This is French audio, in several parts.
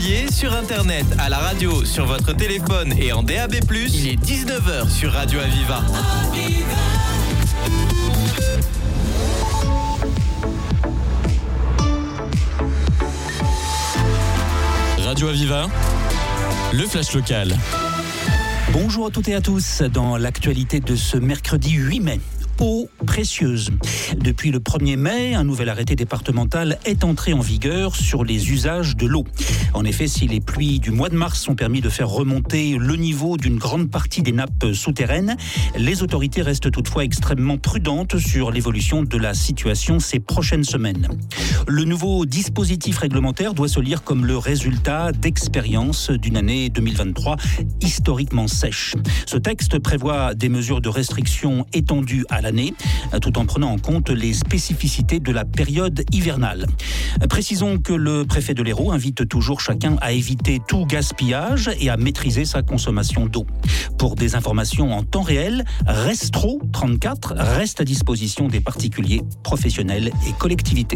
Montpellier, sur Internet, à la radio, sur votre téléphone et en DAB+. Il est 19h sur Radio Aviva. Radio Aviva, le flash local. Bonjour à toutes et à tous. Dans l'actualité de ce mercredi 8 mai. Eau précieuse. Depuis le 1er mai, un nouvel arrêté départemental est entré en vigueur sur les usages de l'eau. En effet, si les pluies du mois de mars ont permis de faire remonter le niveau d'une grande partie des nappes souterraines, les autorités restent toutefois extrêmement prudentes sur l'évolution de la situation ces prochaines semaines. Le nouveau dispositif réglementaire doit se lire comme le résultat d'expériences d'une année 2023 historiquement sèche. Ce texte prévoit des mesures de restriction étendues à l'année, tout en prenant en compte les spécificités de la période hivernale. Précisons que le préfet de l'Hérault invite toujours chacun à éviter tout gaspillage et à maîtriser sa consommation d'eau. Pour des informations en temps réel, Restro 34 reste à disposition des particuliers, professionnels et collectivités.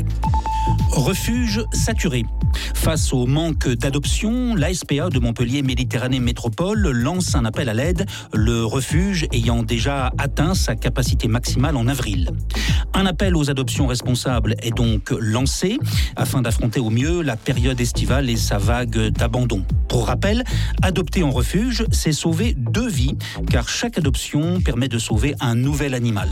Refuge saturé. Face au manque d'adoption, l'ASPA de Montpellier Méditerranée Métropole lance un appel à l'aide, le refuge ayant déjà atteint sa capacité maximale en avril. Un appel aux adoptions responsables est donc lancé afin d'affronter au mieux la période estivale et sa vague d'abandon. Pour rappel, adopter en refuge, c'est sauver 2 vies, car chaque adoption permet de sauver un nouvel animal.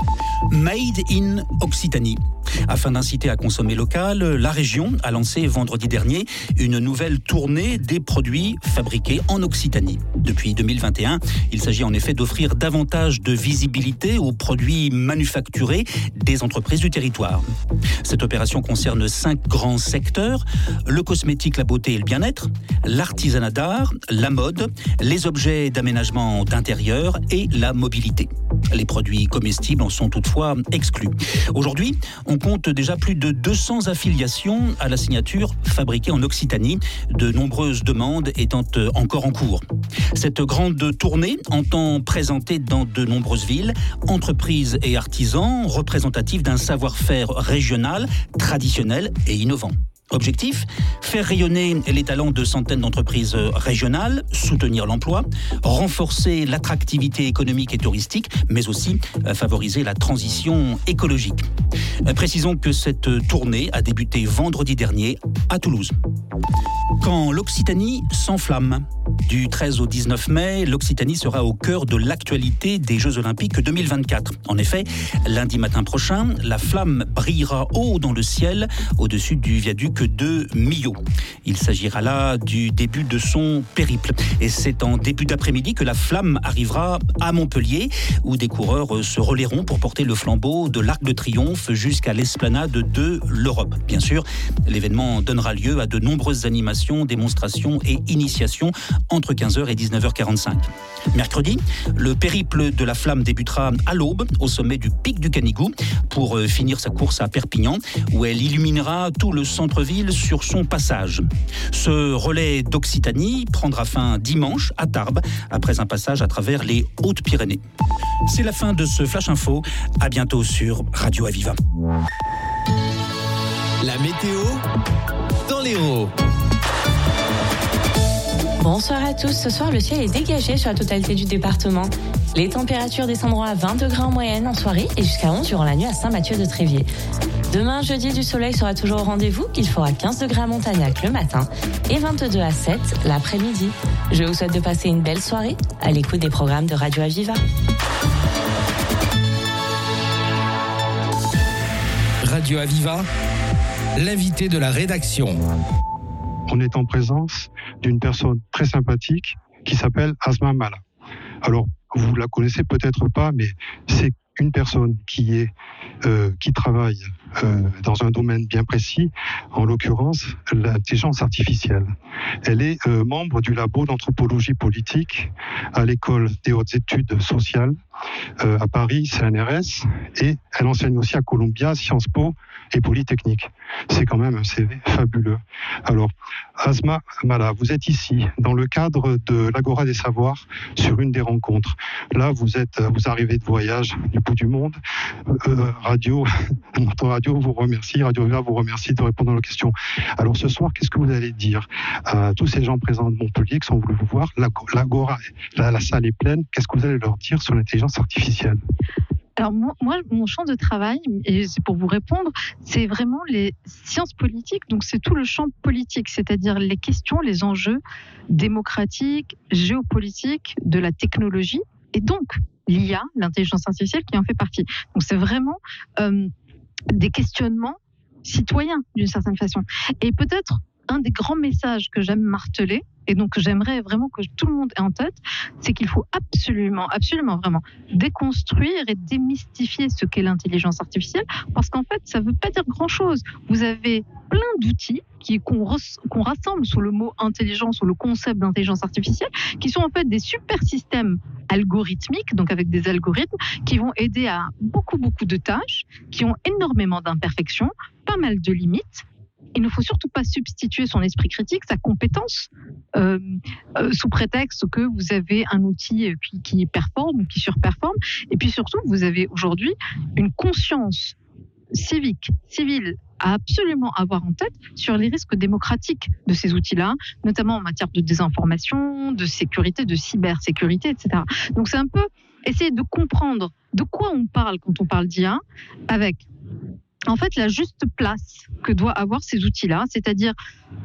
Made in Occitanie. Afin d'inciter à consommer local, la région a lancé vendredi dernier une nouvelle tournée des produits fabriqués en Occitanie. Depuis 2021, il s'agit en effet d'offrir davantage de visibilité aux produits manufacturés des entreprises du territoire. Cette opération concerne 5 grands secteurs: le cosmétique, la beauté et le bien-être, l'artisanat d'art, la mode, les objets d'aménagement d'intérieur et la mobilité. Les produits comestibles en sont toutefois exclus. Aujourd'hui, on compte déjà plus de 200 affiliations à la signature fabriquée en Occitanie, de nombreuses demandes étant encore en cours. Cette grande tournée entend présenter dans de nombreuses villes entreprises et artisans représentatifs d'un savoir-faire régional, traditionnel et innovant. Objectif, faire rayonner les talents de centaines d'entreprises régionales, soutenir l'emploi, renforcer l'attractivité économique et touristique, mais aussi favoriser la transition écologique. Précisons que cette tournée a débuté vendredi dernier à Toulouse. Quand l'Occitanie s'enflamme. Du 13 au 19 mai, l'Occitanie sera au cœur de l'actualité des Jeux Olympiques 2024. En effet, lundi matin prochain, la flamme brillera haut dans le ciel au-dessus du viaduc de Millau. Il s'agira là du début de son périple. Et c'est en début d'après-midi que la flamme arrivera à Montpellier, où des coureurs se relayeront pour porter le flambeau de l'Arc de Triomphe jusqu'à l'esplanade de l'Europe. Bien sûr, l'événement donnera lieu à de nombreuses animations, démonstrations et initiations entre 15h et 19h45. Mercredi, le périple de la flamme débutera à l'aube au sommet du pic du Canigou pour finir sa course à Perpignan, où elle illuminera tout le centre-ville sur son passage. Ce relais d'Occitanie prendra fin dimanche à Tarbes après un passage à travers les Hautes-Pyrénées. C'est la fin de ce Flash Info. À bientôt sur Radio Aviva. La météo dans l'Hérault. Bonsoir à tous. Ce soir, le ciel est dégagé sur la totalité du département. Les températures descendront à 20 degrés en moyenne en soirée et jusqu'à 11 durant la nuit à Saint-Mathieu-de-Tréviers. Demain, jeudi, du soleil sera toujours au rendez-vous. Il fera 15 degrés à Montagnac le matin et 22 à 7 l'après-midi. Je vous souhaite de passer une belle soirée à l'écoute des programmes de Radio Aviva. Radio Aviva, l'invité de la rédaction. On est en présence d'une personne très sympathique qui s'appelle Asma Mala. Alors, vous la connaissez peut-être pas, mais c'est une personne qui travaille dans un domaine bien précis, en l'occurrence l'intelligence artificielle. Elle est membre du labo d'anthropologie politique à l'école des hautes études sociales à Paris, CNRS, et elle enseigne aussi à Columbia, Sciences Po et Polytechnique. C'est quand même un CV fabuleux. Alors, Asma Mala, vous êtes ici dans le cadre de l'Agora des Savoirs sur une des rencontres. Là, vous arrivez de voyage du bout du monde, radio notre radio vous remercie, Radio Viva vous remercie de répondre à nos questions. Alors ce soir, qu'est-ce que vous allez dire à tous ces gens présents de Montpellier qui sont venus vous voir? L'Agora, la salle est pleine. Qu'est-ce que vous allez leur dire sur l'intelligence artificielle? Alors moi, mon champ de travail, et c'est pour vous répondre, c'est vraiment les sciences politiques, donc c'est tout le champ politique, c'est-à-dire les questions, les enjeux démocratiques, géopolitiques, de la technologie, et donc l'IA, l'intelligence artificielle, qui en fait partie. Donc c'est vraiment des questionnements citoyens, d'une certaine façon. Et peut-être un des grands messages que j'aime marteler, et donc j'aimerais vraiment que tout le monde ait en tête, c'est qu'il faut absolument vraiment déconstruire et démystifier ce qu'est l'intelligence artificielle, parce qu'en fait, ça ne veut pas dire grand-chose. Vous avez plein d'outils qu'on rassemble sous le mot intelligence ou le concept d'intelligence artificielle, qui sont en fait des super systèmes algorithmiques, donc avec des algorithmes qui vont aider à beaucoup de tâches, qui ont énormément d'imperfections, pas mal de limites. Il ne faut surtout pas substituer son esprit critique, sa compétence, sous prétexte que vous avez un outil qui performe ou qui surperforme. Et puis surtout, vous avez aujourd'hui une conscience civique, civile, à absolument avoir en tête sur les risques démocratiques de ces outils-là, notamment en matière de désinformation, de sécurité, de cybersécurité, etc. Donc c'est un peu essayer de comprendre de quoi on parle quand on parle d'IA, avec en fait la juste place que doivent avoir ces outils-là, c'est-à-dire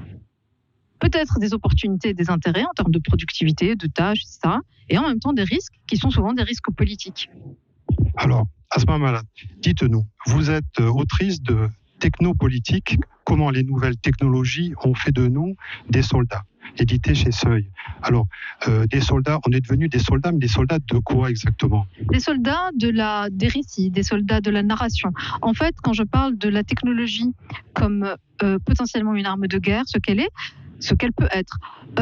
peut-être des opportunités, des intérêts en termes de productivité, de tâches, etc. Et en même temps des risques qui sont souvent des risques politiques. Alors, Asma Mala, dites-nous, vous êtes autrice de Technopolitique, comment les nouvelles technologies ont fait de nous des soldats, édité chez Seuil. Alors, des soldats, on est devenus des soldats, mais des soldats de quoi exactement? Des soldats des récits, des soldats de la narration. En fait, quand je parle de la technologie comme potentiellement une arme de guerre, ce qu'elle peut être,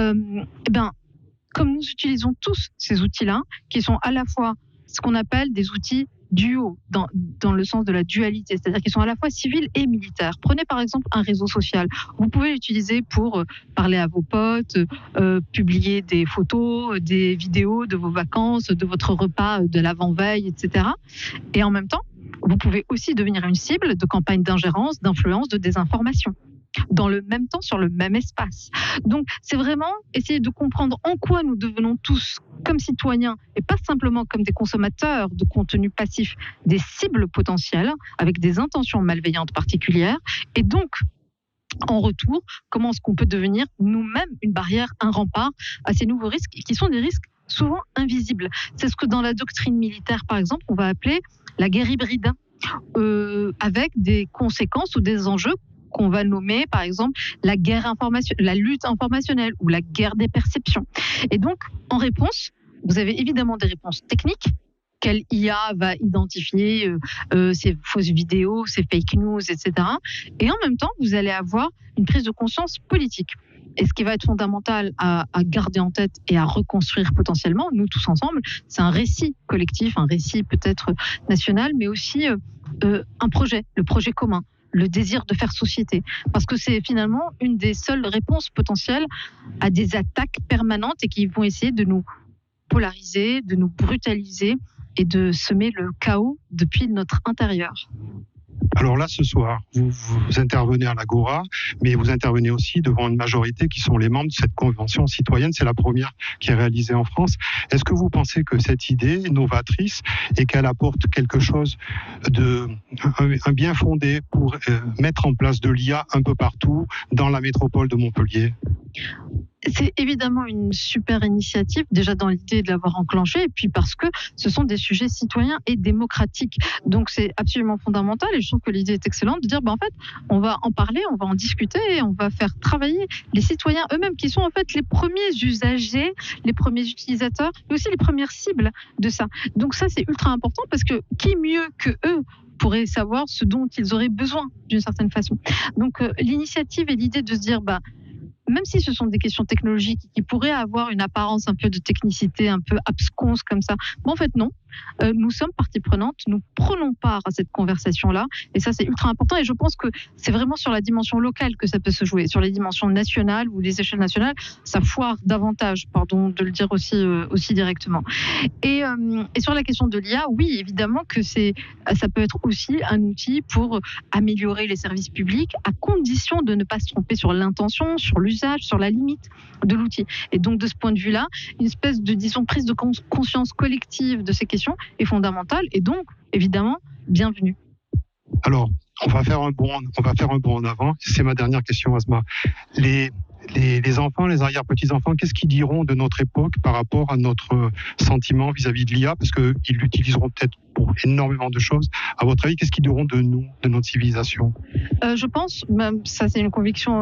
comme nous utilisons tous ces outils-là, qui sont à la fois ce qu'on appelle des outils duo, dans le sens de la dualité, c'est-à-dire qu'ils sont à la fois civils et militaires. Prenez par exemple un réseau social. Vous pouvez l'utiliser pour parler à vos potes, publier des photos, des vidéos de vos vacances, de votre repas de l'avant-veille, etc. Et en même temps, vous pouvez aussi devenir une cible de campagnes d'ingérence, d'influence, de désinformation, dans le même temps, sur le même espace. Donc, c'est vraiment essayer de comprendre en quoi nous devenons tous, comme citoyens, et pas simplement comme des consommateurs de contenu passif, des cibles potentielles, avec des intentions malveillantes particulières, et donc, en retour, comment est-ce qu'on peut devenir nous-mêmes une barrière, un rempart à ces nouveaux risques, qui sont des risques souvent invisibles. C'est ce que dans la doctrine militaire, par exemple, on va appeler la guerre hybride, avec des conséquences ou des enjeux qu'on va nommer, par exemple, la lutte informationnelle ou la guerre des perceptions. Et donc, en réponse, vous avez évidemment des réponses techniques. Quelle IA va identifier ces fausses vidéos, ces fake news, etc. Et en même temps, vous allez avoir une prise de conscience politique. Et ce qui va être fondamental à garder en tête et à reconstruire potentiellement, nous tous ensemble, c'est un récit collectif, un récit peut-être national, mais aussi un projet, le projet commun, le désir de faire société. Parce que c'est finalement une des seules réponses potentielles à des attaques permanentes et qui vont essayer de nous polariser, de nous brutaliser et de semer le chaos depuis notre intérieur. Alors là, ce soir, vous intervenez à l'Agora, mais vous intervenez aussi devant une majorité qui sont les membres de cette convention citoyenne. C'est la première qui est réalisée en France. Est-ce que vous pensez que cette idée est novatrice et qu'elle apporte quelque chose un bien fondé pour mettre en place de l'IA un peu partout dans la métropole de Montpellier? C'est évidemment une super initiative, déjà dans l'idée de l'avoir enclenchée, et puis parce que ce sont des sujets citoyens et démocratiques. Donc c'est absolument fondamental, et je trouve que l'idée est excellente de dire, en fait, on va en parler, on va en discuter, et on va faire travailler les citoyens eux-mêmes, qui sont en fait les premiers usagers, les premiers utilisateurs, mais aussi les premières cibles de ça. Donc ça, c'est ultra important, parce que qui mieux que eux pourrait savoir ce dont ils auraient besoin, d'une certaine façon. Donc l'initiative et l'idée de se dire, même si ce sont des questions technologiques qui pourraient avoir une apparence un peu de technicité, un peu absconse comme ça, en fait non, nous sommes partie prenante, nous prenons part à cette conversation-là, et ça c'est ultra important, et je pense que c'est vraiment sur la dimension locale que ça peut se jouer. Sur les dimensions nationales ou les échelles nationales, ça foire davantage, pardon de le dire aussi directement. Et sur la question de l'IA, oui, évidemment que ça peut être aussi un outil pour améliorer les services publics, à condition de ne pas se tromper sur l'intention, sur l'usage, sur la limite de l'outil. Et donc de ce point de vue-là, une espèce de, disons, prise de conscience collective de ces questions est fondamentale, et donc évidemment bienvenue. Alors, on va faire un bond en avant. C'est ma dernière question, Asma. Les enfants, les arrière-petits-enfants, qu'est-ce qu'ils diront de notre époque par rapport à notre sentiment vis-à-vis de l'IA? Parce qu'ils l'utiliseront peut-être pour énormément de choses. À votre avis, qu'est-ce qu'ils diront de nous, de notre civilisation? Je pense, même ça c'est une conviction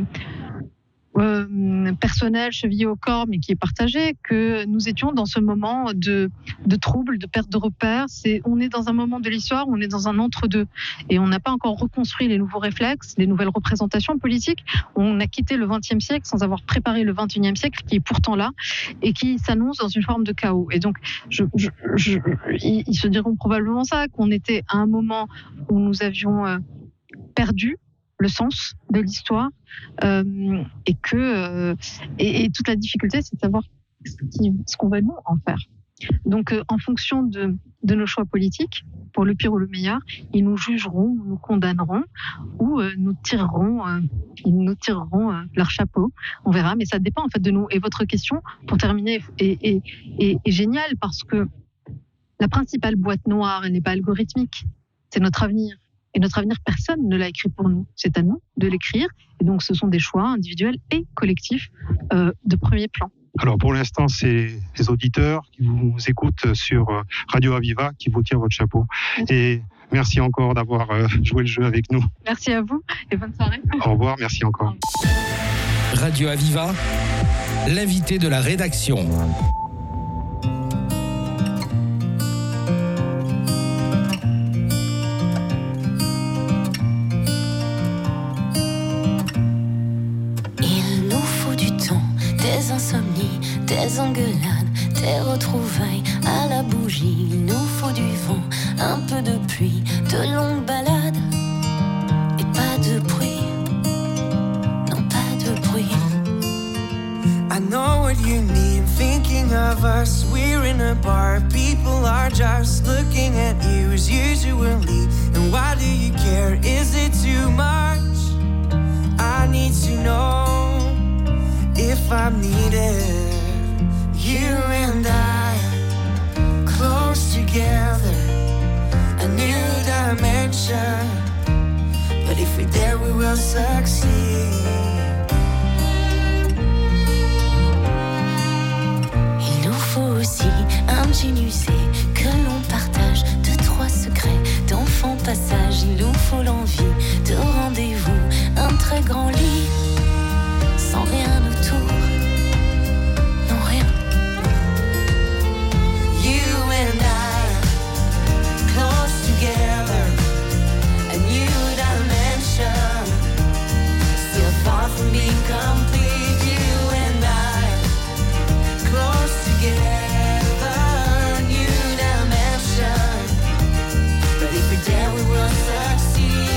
personnelle, chevillée au corps, mais qui est partagée, que nous étions dans ce moment de trouble, de perte de repères. On est dans un moment de l'histoire, on est dans un entre-deux. Et on n'a pas encore reconstruit les nouveaux réflexes, les nouvelles représentations politiques. On a quitté le XXe siècle sans avoir préparé le XXIe siècle, qui est pourtant là, et qui s'annonce dans une forme de chaos. Et donc, ils se diront probablement ça, qu'on était à un moment où nous avions perdu le sens de l'histoire, et toute la difficulté, c'est de savoir ce qu'on va nous en faire. Donc, en fonction de nos choix politiques, pour le pire ou le meilleur, ils nous jugeront, nous condamneront, ou nous tireront leur chapeau. On verra, mais ça dépend en fait de nous. Et votre question, pour terminer, est géniale, parce que la principale boîte noire, elle n'est pas algorithmique, c'est notre avenir. Et notre avenir, personne ne l'a écrit pour nous. C'est à nous de l'écrire. Et donc, ce sont des choix individuels et collectifs de premier plan. Alors, pour l'instant, c'est les auditeurs qui vous écoutent sur Radio Aviva qui vous tirent votre chapeau. Et merci encore d'avoir joué le jeu avec nous. Merci à vous et bonne soirée. Au revoir, merci encore. Radio Aviva, l'invité de la rédaction. Des insomnies, des engueulades, des retrouvailles à la bougie. Il nous faut du vent, un peu de pluie, de longues balades et pas de bruit. Non, pas de bruit. I know what you need, thinking of us. We're in a bar, people are just looking at you as usually. And why do you care? Is it too much? I need to know if I'm needed. You and I, close together, a new dimension. But if we're there, we will succeed. Il nous faut aussi un jean usé que l'on partage, 2-3 secrets d'enfant passage. Il nous faut l'envie de rendez-vous, un très grand lit sans rien autour, non rien. You and I, close together, a new dimension. Still far from being complete. You and I, close together, a new dimension. But if we're there, we will succeed.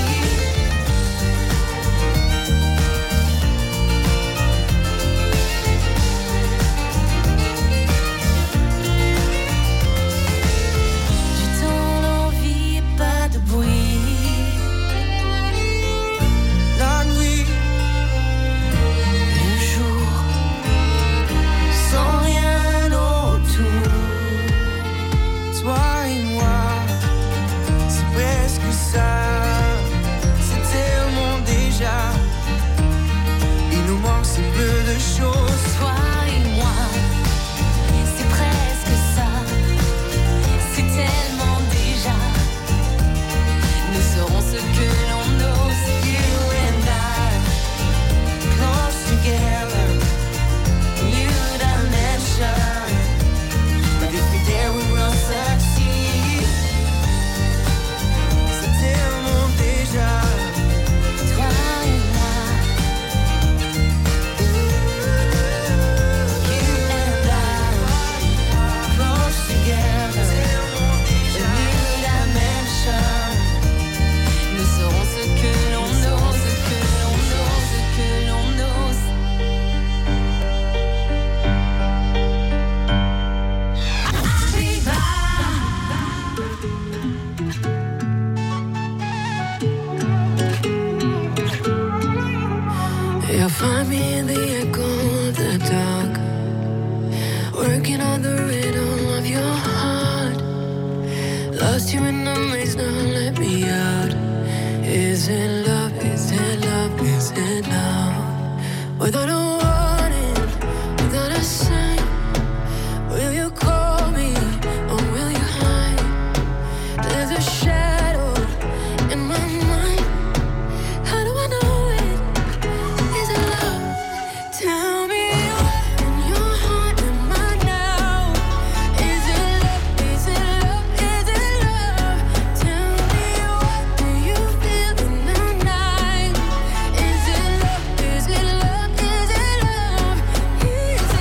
find me in the echo of the dark, working on the rhythm of your heart. Lost you in the maze, now let me out. Is it love, is it love, is it love? Without a warning, without a sign, will you call me or will you hide? There's a shadow in my mind. How do I know it? Is it love? Tell me what in your heart am I now? Is it love? Is it love? Is it love? Tell me what do you feel in the night? Is it love? Is it love? Is it love? Is it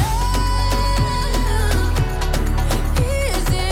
love? Is it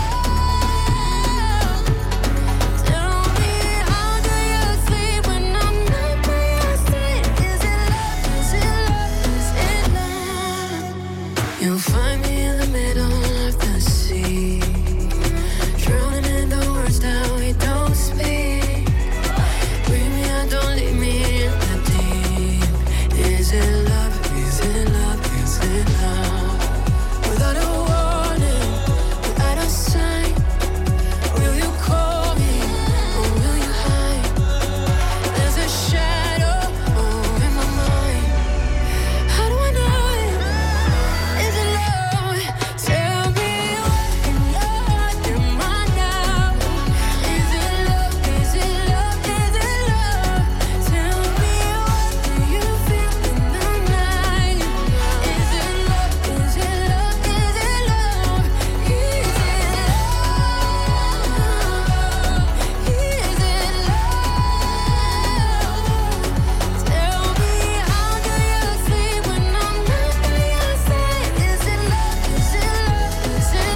love? Tell me how do you sleep when I'm not by your side? Is it love? Is it love? Is it love? You'll find me in the middle of the sea, drowning in the words that we don't speak. Bring me out, don't leave me in the deep. Is it love? Is it love? Is it love? Without a warning, without a sign, will you call me or will you hide? There's a shadow in my mind. How do I know it? Is it love? Tell me what in your heart am I now? Is it love? Is it love? Is it love? Tell me what do you feel in the night? Is it love? Is it love? Is it love? Is it love? Is it love? Tell me how do you sleep when I'm not by your side? Is it love? Is it love? Is it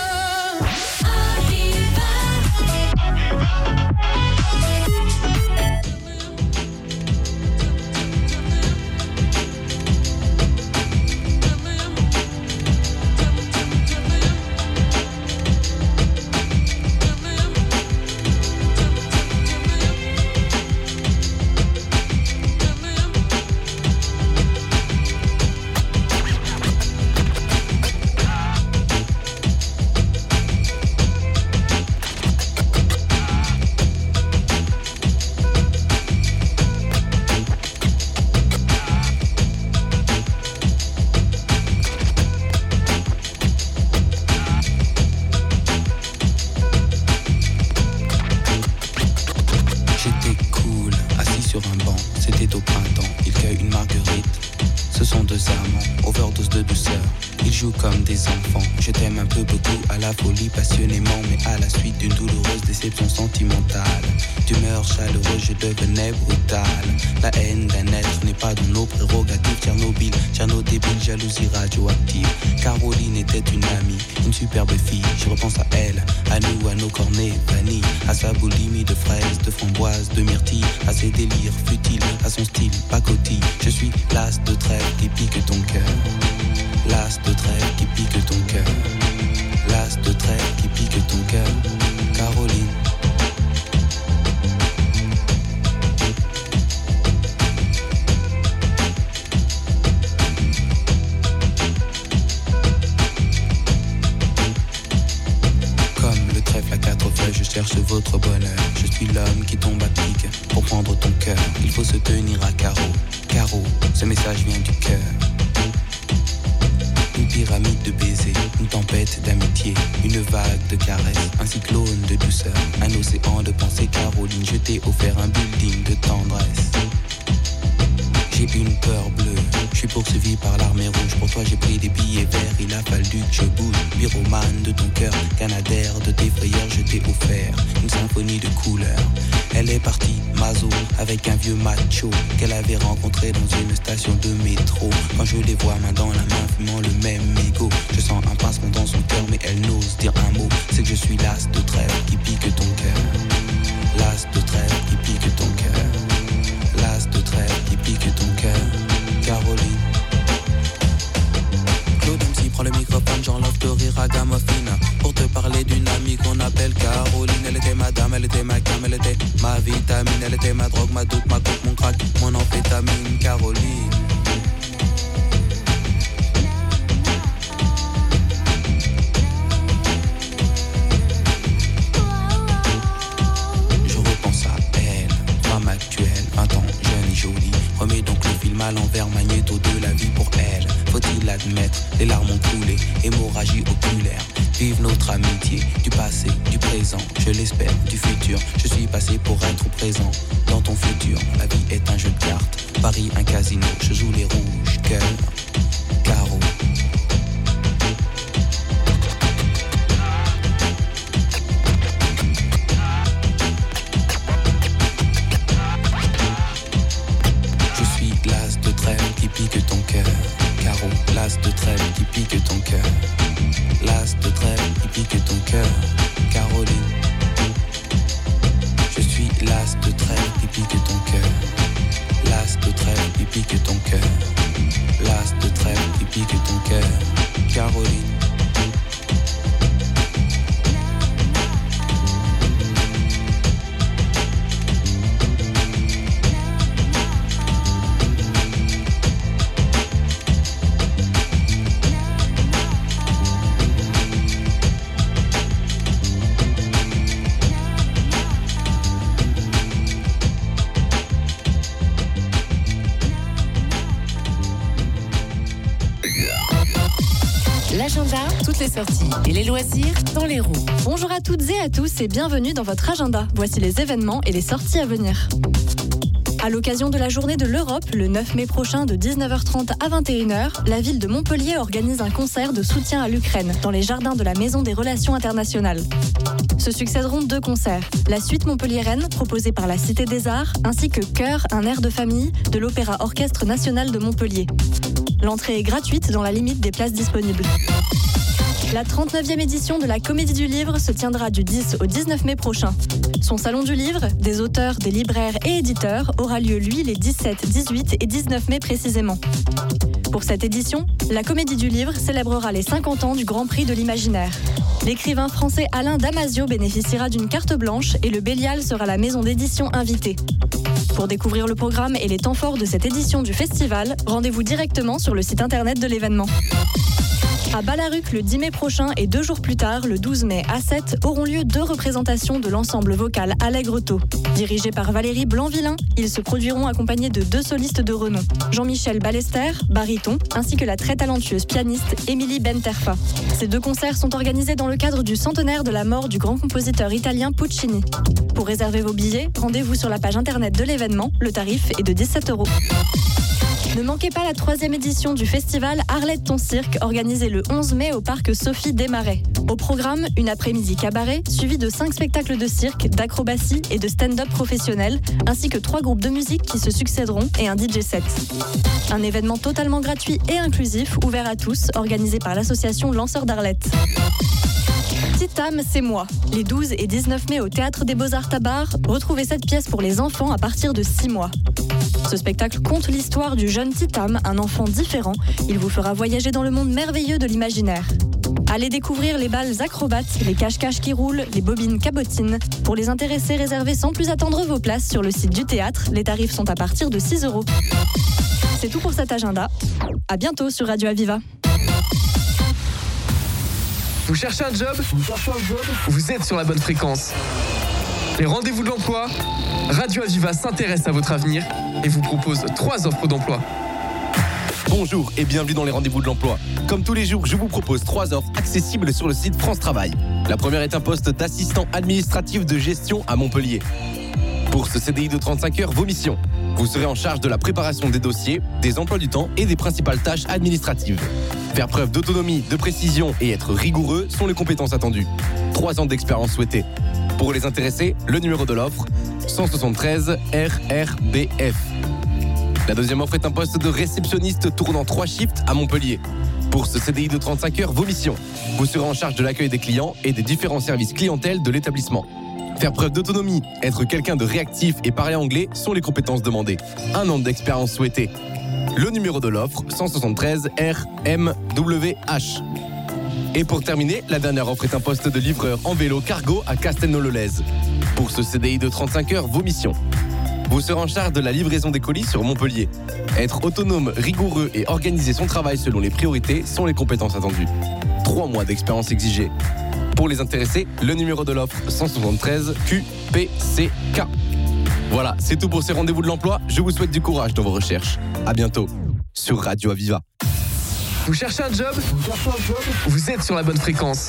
J'étais cool, assis sur un banc, c'était au printemps, il cueille une marguerite. Ce sont deux amants, overdose de douceur, ils jouent comme des enfants. Je t'aime un peu beaucoup, à la folie passionnément, mais à la suite d'une douloureuse déception sentimentale. D'humeur chaleureuse, je devenais brutal. La haine d'un être n'est pas dans nos prérogatives. Tchernobyl, Tcherno débile, jalousie radioactive. Caroline était une amie, une superbe fille. Je repense à elle, à nous, à nos cornets vanille, à sa boulimie de fraises, de framboises, de myrtilles, à ses délires futiles, à son style pacotille. Je suis l'as de trêve qui pique ton cœur, l'as de trêve qui pique ton cœur, l'as de trêve qui pique ton cœur, Caroline. Je cherche votre bonheur, je suis l'homme qui tombe à pic pour prendre ton cœur. Il faut se tenir à carreau, carreau, ce message vient du cœur. Une pyramide de baisers, une tempête d'amitié, une vague de caresses, un cyclone de douceur, un océan de pensée. Caroline, je t'ai offert un building de tendresse. J'ai une peur bleue, je suis poursuivi par l'armée rouge. Pour toi j'ai pris des billets verts, il a fallu que je bouge. Pyromane de ton cœur, canadair de tes frayeurs. Je t'ai offert une symphonie de couleurs. Elle est partie, Mazo, avec un vieux macho qu'elle avait rencontré dans une station de métro. Quand je les vois main dans la main, fumant le même mégot, je sens un pincement dans son cœur, mais elle n'ose dire un mot. C'est que je suis l'as de trêve qui pique ton cœur, l'as de trêve qui pique ton cœur, l'as de trêve qui pique ton cœur, Caroline. Claude MC prend le microphone, j'enlève de rire à Gamophine pour te parler d'une amie qu'on appelle Caroline. Elle était madame, elle était ma cam, elle était Ma vitamine, elle était ma drogue, ma doute, ma coke, mon crack, mon amphétamine, Caroline. Je repense à elle, femme actuelle, 20 ans, jeune et jolie. Remets donc le film à l'envers, magnéto de la vie pour elle. Faut-il l'admettre, les larmes ont coulé, hémorragie oculaire. Vive notre amitié, du passé, du présent, je l'espère, du futur. Je suis passé pour être présent dans ton futur. La vie est un jeu de cartes, Paris un casino. Je joue les rouges, cœur, carreau. Je suis l'as de trèfle qui pique ton cœur. Carreau, l'as de trèfle qui pique ton cœur. L'as de trèfle qui pique ton cœur, Caroline. Je suis l'as de trèfle qui pique ton cœur. L'as de trèfle qui pique ton cœur. L'as de trèfle qui pique ton cœur, Caroline. L'agenda, toutes les sorties et les loisirs dans les roues. Bonjour à toutes et à tous et bienvenue dans votre agenda. Voici les événements et les sorties à venir. À l'occasion de la journée de l'Europe, le 9 mai prochain de 19h30 à 21h, la ville de Montpellier organise un concert de soutien à l'Ukraine dans les jardins de la Maison des Relations Internationales. Se succéderont 2 concerts. La suite montpelliéraine, proposée par la Cité des Arts, ainsi que Chœur, un air de famille, de l'Opéra Orchestre National de Montpellier. L'entrée est gratuite dans la limite des places disponibles. La 39e édition de la Comédie du Livre se tiendra du 10 au 19 mai prochain. Son salon du livre, des auteurs, des libraires et éditeurs, aura lieu lui les 17, 18 et 19 mai précisément. Pour cette édition, la Comédie du Livre célébrera les 50 ans du Grand Prix de l'Imaginaire. L'écrivain français Alain Damasio bénéficiera d'une carte blanche et le Bélial sera la maison d'édition invitée. Pour découvrir le programme et les temps forts de cette édition du festival, rendez-vous directement sur le site internet de l'événement. À Ballaruc, le 10 mai prochain et 2 jours plus tard, le 12 mai à 7, auront lieu 2 représentations de l'ensemble vocal Allegretto. Dirigé par Valérie Blanc-Villain, ils se produiront accompagnés de 2 solistes de renom, Jean-Michel Ballester, baryton, ainsi que la très talentueuse pianiste Émilie Benterfa. Ces 2 concerts sont organisés dans le cadre du centenaire de la mort du grand compositeur italien Puccini. Pour réserver vos billets, rendez-vous sur la page internet de l'événement, le tarif est de 17 €. Ne manquez pas la 3e édition du festival Arlette ton cirque, organisé le 11 mai au parc Sophie Desmarais. Au programme, une après-midi cabaret, suivi de 5 spectacles de cirque, d'acrobatie et de stand-up professionnel, ainsi que 3 groupes de musique qui se succéderont et un DJ set. Un événement totalement gratuit et inclusif, ouvert à tous, organisé par l'association Lanceurs d'Arlette. Titam, c'est moi. Les 12 et 19 mai au Théâtre des Beaux-Arts Tabar, retrouvez cette pièce pour les enfants à partir de 6 mois. Ce spectacle conte l'histoire du jeune Titam, un enfant différent. Il vous fera voyager dans le monde merveilleux de l'imaginaire. Allez découvrir les balles acrobates, les cache-cache qui roulent, les bobines cabotines. Pour les intéressés, réservez sans plus attendre vos places sur le site du théâtre. Les tarifs sont à partir de 6 €. C'est tout pour cet agenda. À bientôt sur Radio Aviva. Vous cherchez un job ? Vous êtes sur la bonne fréquence. Les rendez-vous de l'emploi, Radio Aviva s'intéresse à votre avenir et vous propose 3 offres d'emploi. Bonjour et bienvenue dans les rendez-vous de l'emploi. Comme tous les jours, je vous propose 3 offres accessibles sur le site France Travail. La première est un poste d'assistant administratif de gestion à Montpellier. Pour ce CDI de 35 heures, vos missions. Vous serez en charge de la préparation des dossiers, des emplois du temps et des principales tâches administratives. Faire preuve d'autonomie, de précision et être rigoureux sont les compétences attendues. 3 ans d'expérience souhaitée. Pour les intéressés, le numéro de l'offre, 173 RRBF. La deuxième offre est un poste de réceptionniste tournant 3 shifts à Montpellier. Pour ce CDI de 35 heures, vos missions. Vous serez en charge de l'accueil des clients et des différents services clientèle de l'établissement. Faire preuve d'autonomie, être quelqu'un de réactif et parler anglais sont les compétences demandées. 1 an d'expérience souhaitée. Le numéro de l'offre, 173 RMWH. Et pour terminer, la dernière offre est un poste de livreur en vélo cargo à Castelnau-le-Lez. Pour ce CDI de 35 heures, vos missions. Vous serez en charge de la livraison des colis sur Montpellier. Être autonome, rigoureux et organiser son travail selon les priorités sont les compétences attendues. 3 mois d'expérience exigée. Pour les intéressés, le numéro de l'offre 173 QPCK. Voilà, c'est tout pour ces rendez-vous de l'emploi. Je vous souhaite du courage dans vos recherches. À bientôt sur Radio Aviva. Vous cherchez un job ? Vous êtes sur la bonne fréquence.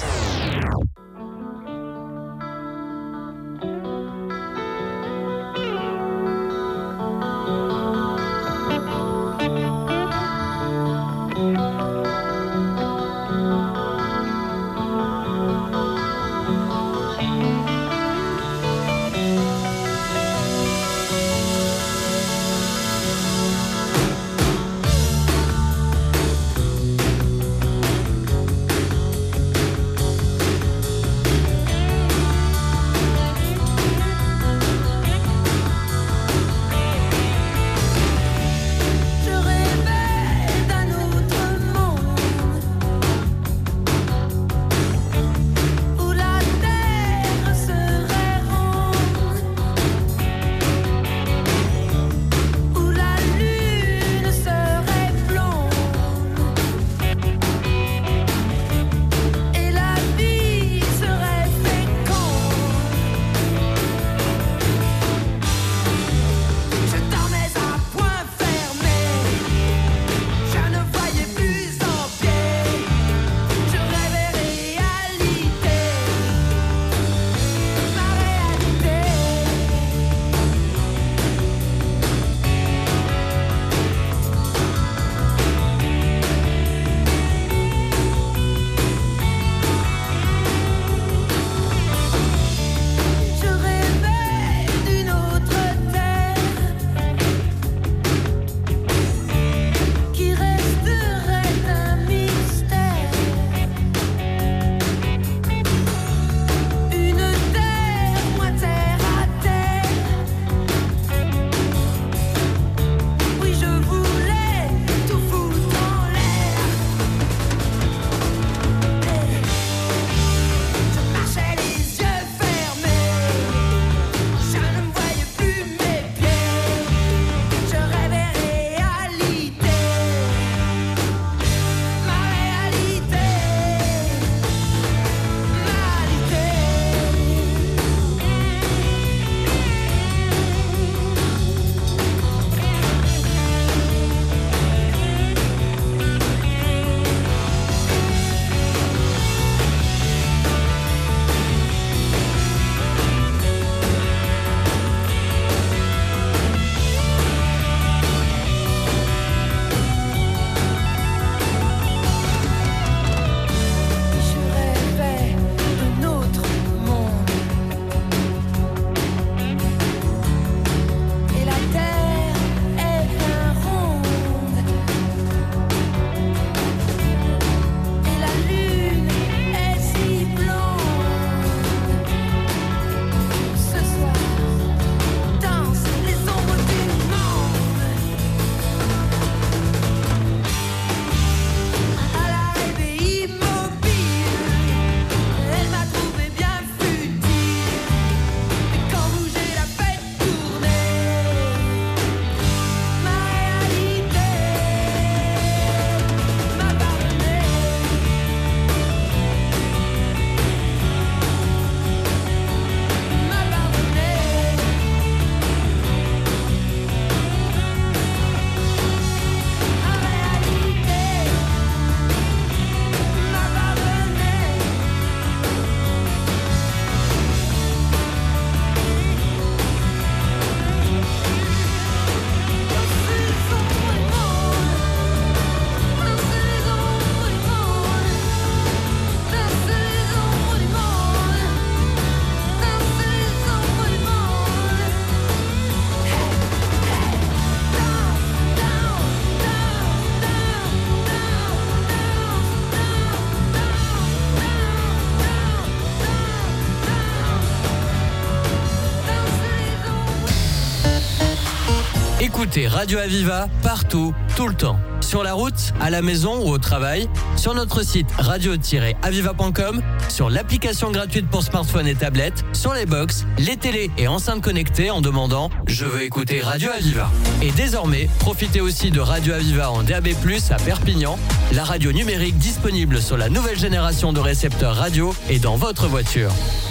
Écoutez Radio Aviva partout, tout le temps. Sur la route, à la maison ou au travail, sur notre site radio-aviva.com, sur l'application gratuite pour smartphone et tablette, sur les box, les télés et enceintes connectées en demandant « Je veux écouter Radio Aviva ». Et désormais, profitez aussi de Radio Aviva en DAB+, à Perpignan, la radio numérique disponible sur la nouvelle génération de récepteurs radio et dans votre voiture.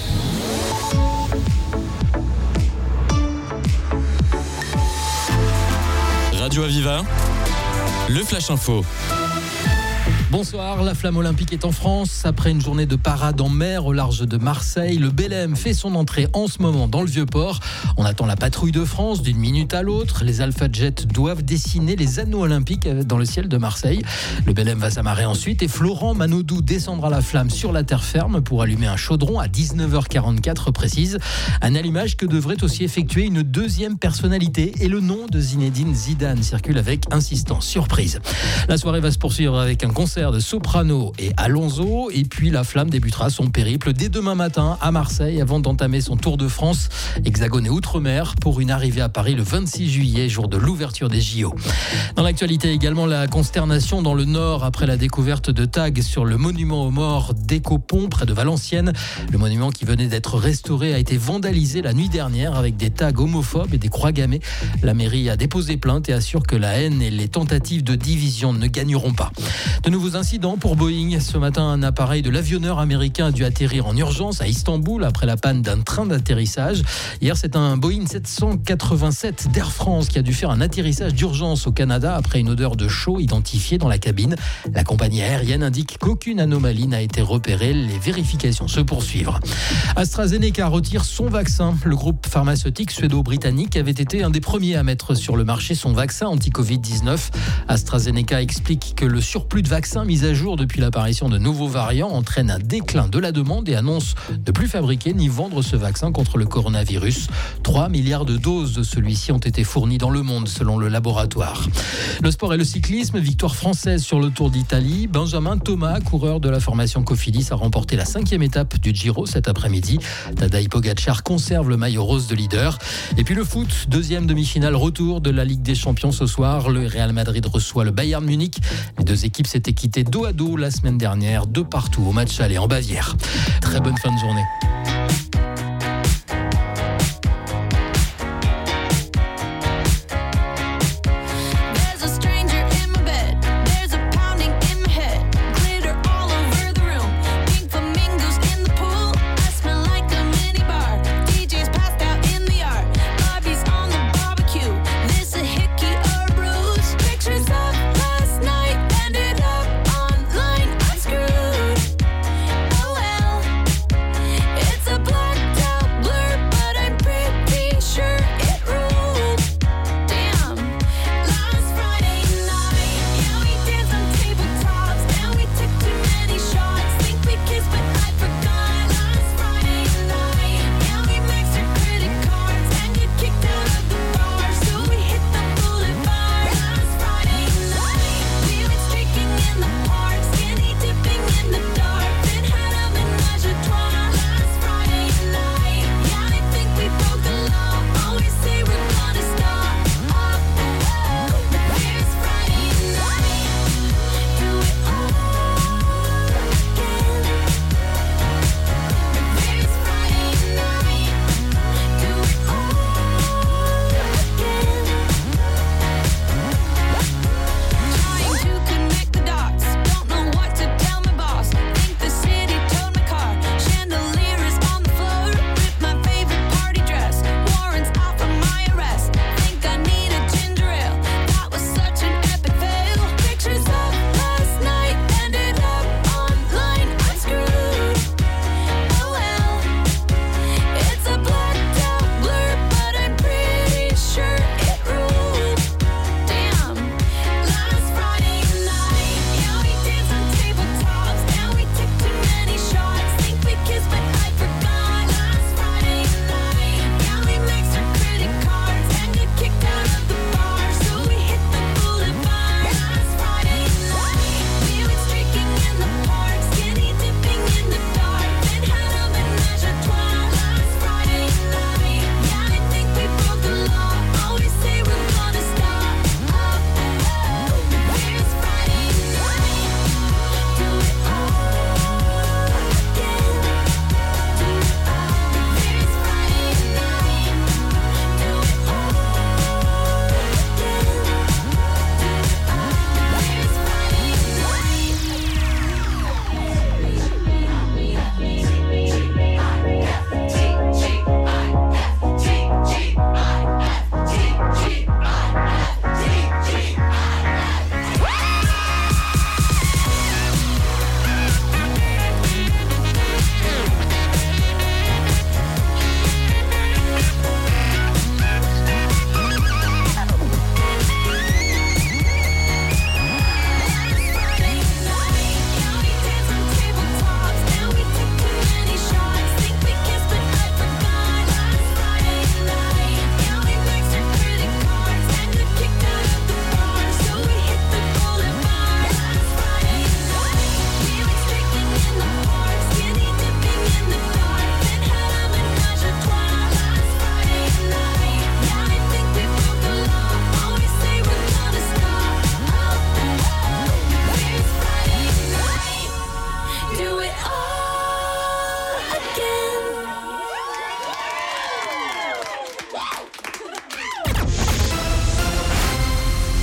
Radio Aviva, le Flash Info. Bonsoir, la flamme olympique est en France. Après une journée de parade en mer au large de Marseille, le Belém fait son entrée en ce moment dans le Vieux-Port. On attend la patrouille de France d'une minute à l'autre. Les Alpha Jets doivent dessiner les anneaux olympiques dans le ciel de Marseille. Le Belém va s'amarrer ensuite et Florent Manodou descendra la flamme sur la terre ferme pour allumer un chaudron à 19h44 précise. Un allumage que devrait aussi effectuer une deuxième personnalité et le nom de Zinedine Zidane circule avec insistance. Surprise. La soirée va se poursuivre avec un concert de Soprano et Alonso et puis la flamme débutera son périple dès demain matin à Marseille avant d'entamer son tour de France, Hexagone et Outre-mer pour une arrivée à Paris le 26 juillet, jour de l'ouverture des JO. Dans l'actualité également, la consternation dans le Nord après la découverte de tags sur le monument aux morts d'Écopont près de Valenciennes. Le monument qui venait d'être restauré a été vandalisé la nuit dernière avec des tags homophobes et des croix gammées. La mairie a déposé plainte et assure que la haine et les tentatives de division ne gagneront pas. De nouveaux incidents pour Boeing. Ce matin, un appareil de l'avionneur américain a dû atterrir en urgence à Istanbul après la panne d'un train d'atterrissage. Hier, c'est un Boeing 787 d'Air France qui a dû faire un atterrissage d'urgence au Canada après une odeur de chaux identifiée dans la cabine. La compagnie aérienne indique qu'aucune anomalie n'a été repérée. Les vérifications se poursuivent. AstraZeneca retire son vaccin. Le groupe pharmaceutique suédo-britannique avait été un des premiers à mettre sur le marché son vaccin anti-Covid-19. AstraZeneca explique que le surplus de vaccins mis à jour depuis l'apparition de nouveaux variants entraîne un déclin de la demande et annonce ne plus fabriquer ni vendre ce vaccin contre le coronavirus. 3 milliards de doses de celui-ci ont été fournies dans le monde selon le laboratoire. Le sport et le cyclisme, victoire française sur le Tour d'Italie. Benjamin Thomas, coureur de la formation Cofidis, a remporté la 5e étape du Giro cet après-midi. Tadej Pogacar conserve le maillot rose de leader. Et puis le foot, deuxième demi-finale retour de la Ligue des Champions ce soir. Le Real Madrid reçoit le Bayern Munich. Les deux équipes s'étaient quittées dos à dos la semaine dernière, de partout au match aller en Bavière. Très bonne fin de journée. It's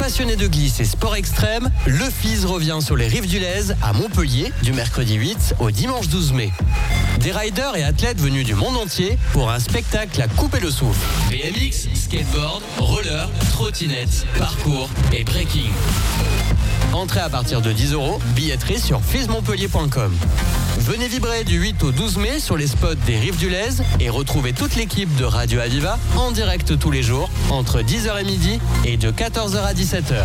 passionnés de glisse et sport extrême, le FIS revient sur les rives du Lez à Montpellier du mercredi 8 au dimanche 12 mai. Des riders et athlètes venus du monde entier pour un spectacle à couper le souffle. BMX, skateboard, roller, trottinette, parcours et breaking. Entrée à partir de 10 €, billetterie sur fismontpellier.com. Venez vibrer du 8 au 12 mai sur les spots des rives du Lez et retrouvez toute l'équipe de Radio Aviva en direct tous les jours entre 10h et midi et de 14h à 17h.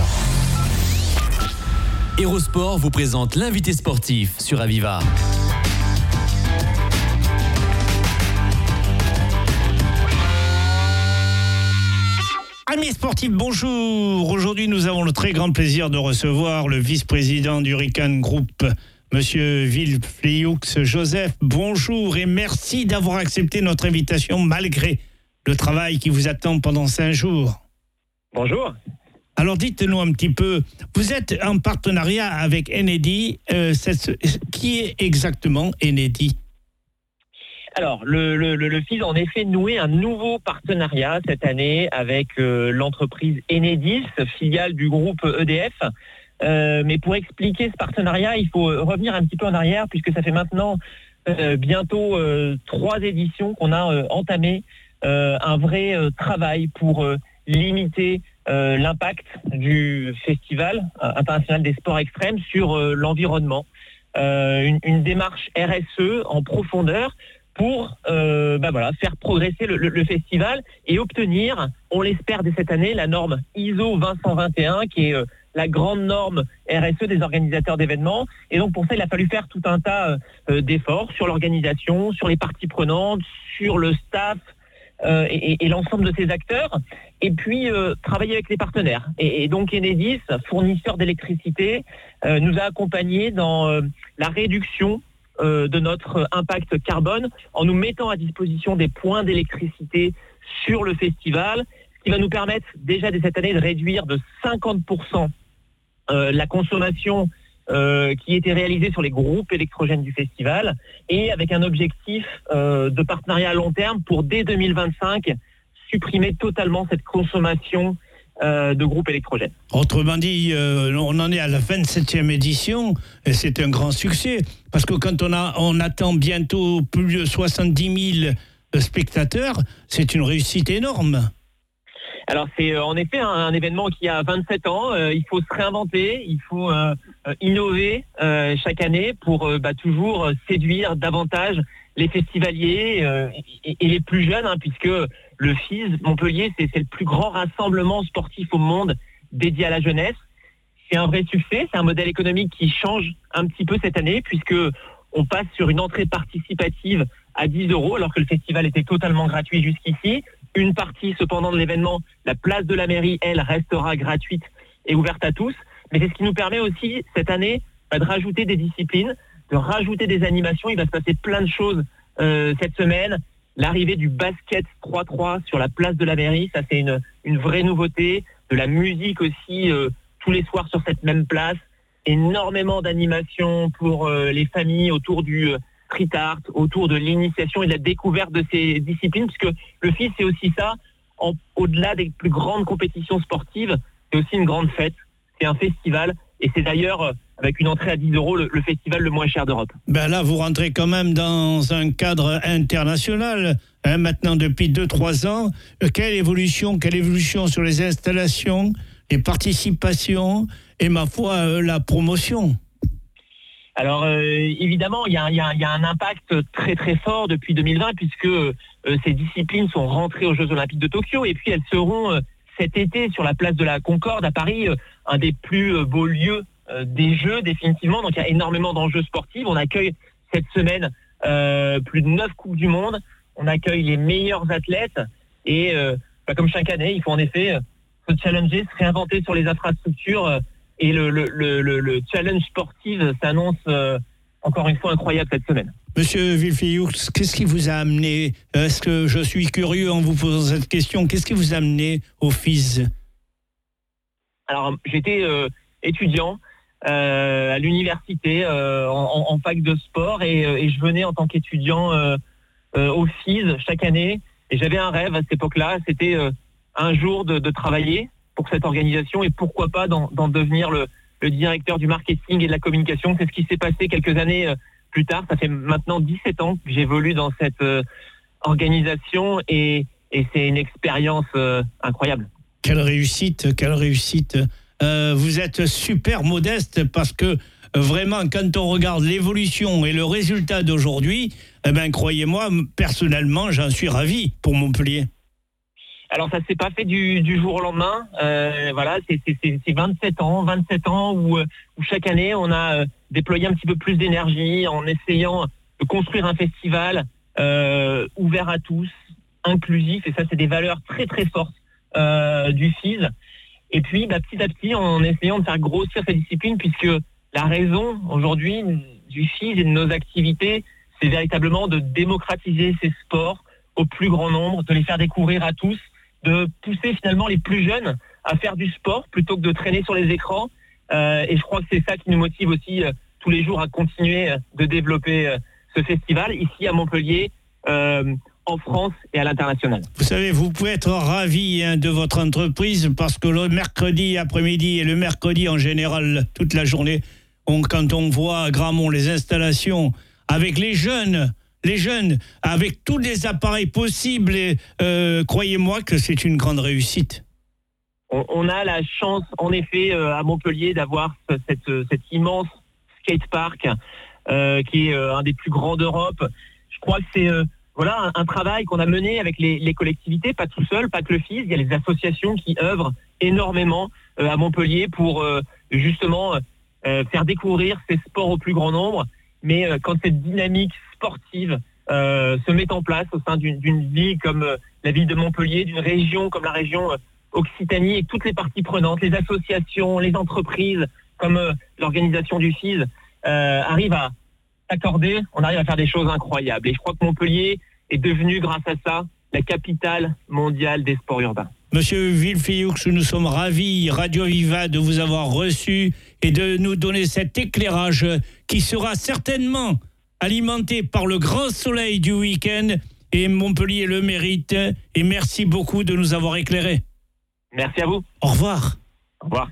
Hérosport vous présente l'invité sportif sur Aviva. Amis sportifs, bonjour. Aujourd'hui, nous avons le très grand plaisir de recevoir le vice-président du Hurricane Group, Monsieur Villeflioux Joseph. Bonjour et merci d'avoir accepté notre invitation malgré le travail qui vous attend pendant 5 jours. Bonjour. Alors dites-nous un petit peu, vous êtes en partenariat avec Enedi. Qui est exactement Enedi ? Alors, le FIS a en effet noué un nouveau partenariat cette année avec l'entreprise Enedis, filiale du groupe EDF. Mais pour expliquer ce partenariat, il faut revenir un petit peu en arrière puisque ça fait maintenant bientôt 3 éditions qu'on a entamé un vrai travail pour limiter l'impact du Festival international des sports extrêmes sur l'environnement. Une démarche RSE en profondeur pour faire progresser le festival et obtenir, on l'espère dès cette année, la norme ISO 20121 qui est la grande norme RSE des organisateurs d'événements. Et donc pour ça, il a fallu faire tout un tas d'efforts sur l'organisation, sur les parties prenantes, sur le staff et l'ensemble de ces acteurs. Et puis travailler avec les partenaires. Et donc Enedis, fournisseur d'électricité, nous a accompagnés dans la réduction de notre impact carbone en nous mettant à disposition des points d'électricité sur le festival, ce qui va nous permettre déjà dès cette année de réduire de 50% la consommation qui était réalisée sur les groupes électrogènes du festival et avec un objectif de partenariat à long terme pour dès 2025 supprimer totalement cette consommation de groupes électrogènes. Autrement dit, on en est à la 27e édition et c'est un grand succès parce que quand on attend bientôt plus de 70 000 spectateurs, c'est une réussite énorme. Alors c'est en effet un événement qui a 27 ans, il faut se réinventer, il faut innover chaque année pour toujours séduire davantage les festivaliers et les plus jeunes, puisque le FIS Montpellier, c'est le plus grand rassemblement sportif au monde dédié à la jeunesse. C'est un vrai succès, c'est un modèle économique qui change un petit peu cette année, puisque on passe sur une entrée participative à 10 €, alors que le festival était totalement gratuit jusqu'ici. Une partie, cependant, de l'événement, la place de la mairie, elle, restera gratuite et ouverte à tous. Mais c'est ce qui nous permet aussi, cette année, de rajouter des disciplines, de rajouter des animations. Il va se passer plein de choses cette semaine. L'arrivée du basket 3-3 sur la place de la mairie, ça c'est une vraie nouveauté. De la musique aussi tous les soirs sur cette même place. Énormément d'animations pour les familles autour du street art, autour de l'initiation et de la découverte de ces disciplines, puisque le FIS c'est aussi ça, au-delà des plus grandes compétitions sportives, c'est aussi une grande fête, c'est un festival, et c'est d'ailleurs avec une entrée à 10 € le festival le moins cher d'Europe. Ben là, vous rentrez quand même dans un cadre international, maintenant depuis 2-3 ans. Quelle évolution sur les installations, les participations et ma foi, la promotion. Alors évidemment, il y a un impact très très fort depuis 2020 puisque ces disciplines sont rentrées aux Jeux Olympiques de Tokyo et puis elles seront cet été sur la place de la Concorde à Paris, un des plus beaux lieux des Jeux définitivement. Donc il y a énormément d'enjeux sportifs. On accueille cette semaine plus de 9 Coupes du Monde. On accueille les meilleurs athlètes et comme chaque année, il faut en effet se challenger, se réinventer sur les infrastructures. Et le challenge sportif s'annonce encore une fois incroyable cette semaine. Monsieur Villeflioux, qu'est-ce qui vous a amené, est-ce que je suis curieux en vous posant cette question, qu'est-ce qui vous a amené au FIS? Alors j'étais étudiant à l'université en fac de sport et je venais en tant qu'étudiant au FIS chaque année et j'avais un rêve à cette époque-là, c'était un jour de travailler pour cette organisation et pourquoi pas d'en devenir le directeur du marketing et de la communication. C'est ce qui s'est passé quelques années plus tard. Ça fait maintenant 17 ans que j'évolue dans cette organisation et c'est une expérience incroyable. Quelle réussite, quelle réussite. Vous êtes super modeste parce que vraiment, quand on regarde l'évolution et le résultat d'aujourd'hui, croyez-moi, personnellement, j'en suis ravi pour Montpellier. Alors, ça s'est pas fait du jour au lendemain. Voilà, c'est 27 ans où chaque année, on a déployé un petit peu plus d'énergie en essayant de construire un festival ouvert à tous, inclusif. Et ça, c'est des valeurs très, très fortes du FISE. Et puis, petit à petit, en essayant de faire grossir cette discipline, puisque la raison, aujourd'hui, du FISE et de nos activités, c'est véritablement de démocratiser ces sports au plus grand nombre, de les faire découvrir à tous, de pousser finalement les plus jeunes à faire du sport plutôt que de traîner sur les écrans. Et je crois que c'est ça qui nous motive aussi tous les jours à continuer de développer ce festival ici à Montpellier, en France et à l'international. Vous savez, vous pouvez être ravi de votre entreprise parce que le mercredi après-midi et le mercredi en général, toute la journée, quand on voit à Gramont les installations avec les jeunes, avec tous les appareils possibles, croyez-moi que c'est une grande réussite. On a la chance, en effet, à Montpellier, d'avoir cet immense skatepark qui est un des plus grands d'Europe. Je crois que c'est un travail qu'on a mené avec les collectivités, pas tout seul, pas que le FISE. Il y a les associations qui œuvrent énormément à Montpellier pour justement faire découvrir ces sports au plus grand nombre. Mais quand cette dynamique sportive se met en place au sein d'une ville comme la ville de Montpellier, d'une région comme la région Occitanie, et toutes les parties prenantes, les associations, les entreprises, comme l'organisation du FISE, arrivent à s'accorder, on arrive à faire des choses incroyables. Et je crois que Montpellier est devenu, grâce à ça, la capitale mondiale des sports urbains. Monsieur Villeflioux, nous sommes ravis, Radio Aviva, de vous avoir reçu et de nous donner cet éclairage qui sera certainement alimenté par le grand soleil du week-end, et Montpellier le mérite. Et merci beaucoup de nous avoir éclairés. Merci à vous. Au revoir. Au revoir.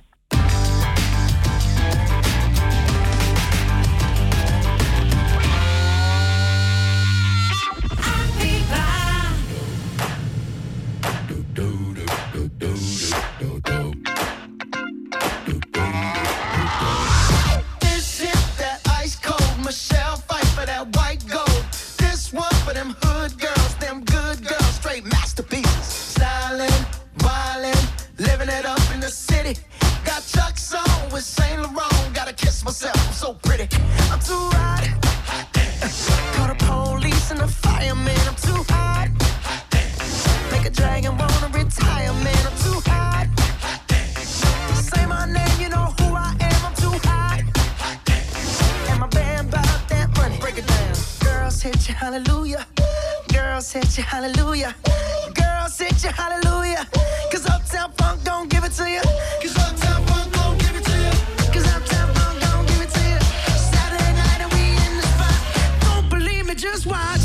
Hallelujah, girls hit you, hallelujah, girls hit you, hallelujah, 'cause Uptown Funk don't give it to you, 'cause Uptown Funk don't give it to you, 'cause Uptown Funk don't give it to you. Saturday night and we in the spot, don't believe me, just watch.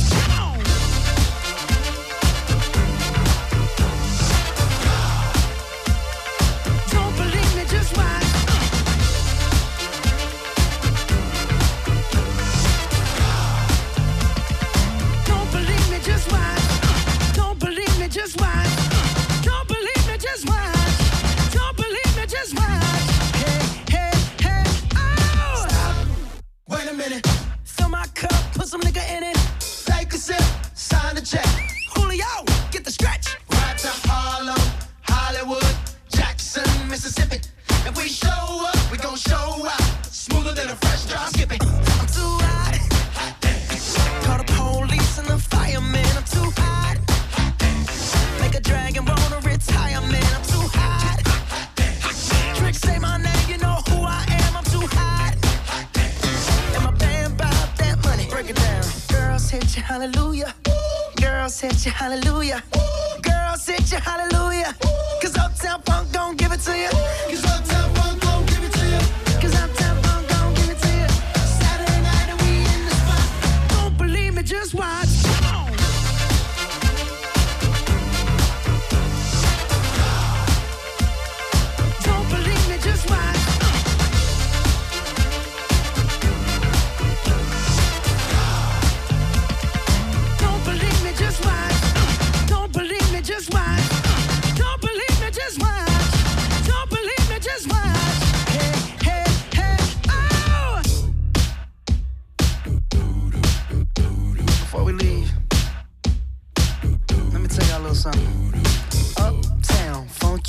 Don't believe me, just watch. Just watch. Don't believe me, just watch. Don't believe me, just watch. Hey, hey, hey, oh! Stop. Wait a minute. Fill my cup, put some nigga in it. Take a sip, sign the check. Julio, get the stretch. Right to Harlem, Hollywood, Jackson, Mississippi. If we show up, we gon' show out. Smoother than a fresh drop. Skip it. I'm too hot. Call the police and the fireman. I'm too hot. Make a dragon wanna retire, man, I'm too hot. Trick say my name, you know who I am, I'm too hot. And my band bought that money, break it down. Girls hit you, hallelujah. Girls hit you, hallelujah. Girls hit you, hallelujah. 'Cause Uptown Funk don't give it to you. 'Cause Uptown Funk don't give it to you. 'Cause Uptown Funk don't give it to you. Saturday night and we in the spot. Don't believe me, just watch.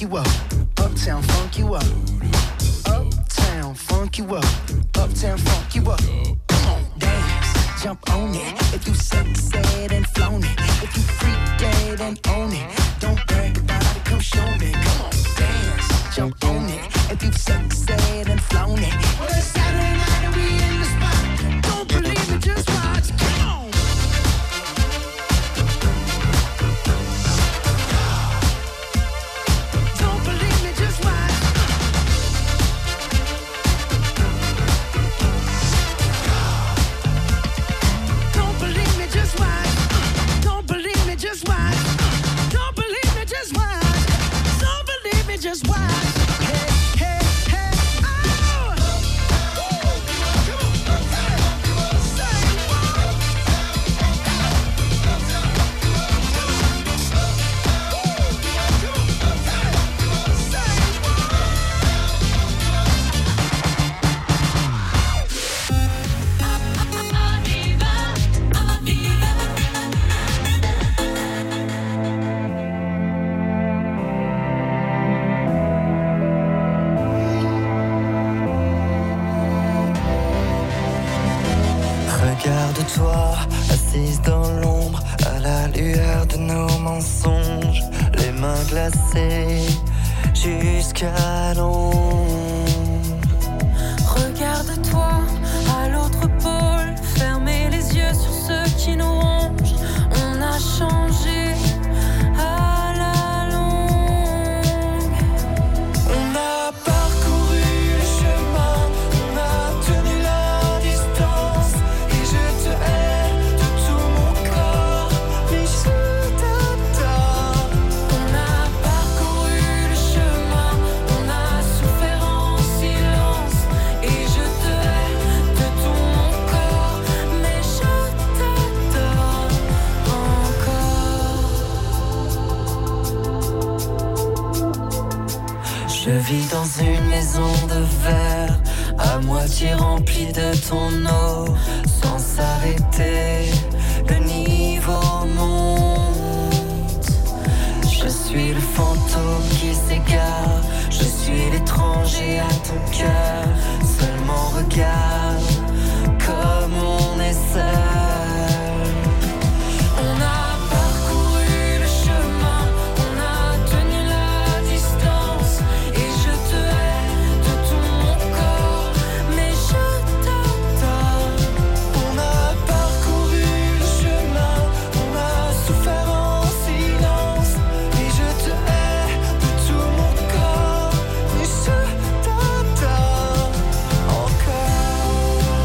you up. Uptown funk you up. Uptown funk you up. Uptown funk you up. Come on, dance, jump on it. If you sexed and flown it, if you freak dead and own it, don't brag about it, come show me. Come on, dance, jump on it. If you sexed and flown it. Well, it's Saturday night and we in the spot. Don't believe me, just watch. Come on. Don't believe me, just watch. Don't believe me, just watch. Don't believe me, just watch. Don't believe me, just watch. Don't believe me, just watch. Regarde-toi, assise dans l'ombre, à la lueur de nos mensonges, les mains glacées jusqu'à l'ombre. Regarde-toi, à l'autre pôle, fermez les yeux sur ceux qui nous rongent. On a changé à la longue. On a parcouru le chemin, on a tenu la distance. Et je te hais de tout mon corps, mais je t'adore. On a parcouru le chemin, on a souffert en silence. Et je te hais de tout mon corps, mais je t'adore encore. Je vis dans une maison de verre, à moitié remplie de ton eau. Sans s'arrêter, le niveau monte. Je suis le fantôme qui s'égare, je suis l'étranger à ton cœur. Seulement regarde comme on est seul. On a parcouru le chemin, on a tenu la distance. Et je te hais de tout mon corps, mais je t'adore. On a parcouru le chemin, on a souffert en silence. Et je te hais de tout mon corps, mais je t'adore encore.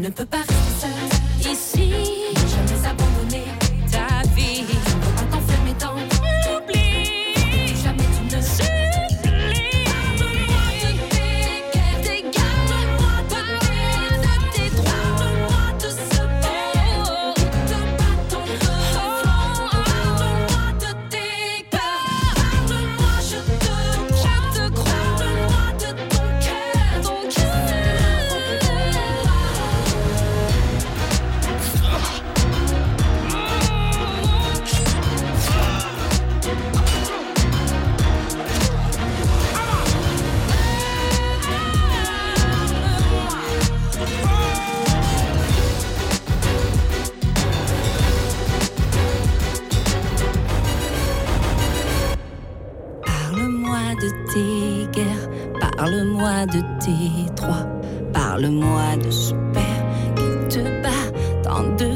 ne peux pas rester seul ici. Ne jamais abandonner ta vie. Ne pas t'enfermer dans l'oubli. Jamais tu ne supplies. Pardonne-moi de tes guerres. Garde-moi de tes droits. Pardonne-moi de ce beau. De pas ton refrain. Pardonne-moi de tes peurs. Pardonne-moi, je te crois. Pardonne-moi de ton cœur. Ton cœur. Parle-moi de tes guerres, parle-moi de tes droits, parle-moi de ce père qui te bat tant de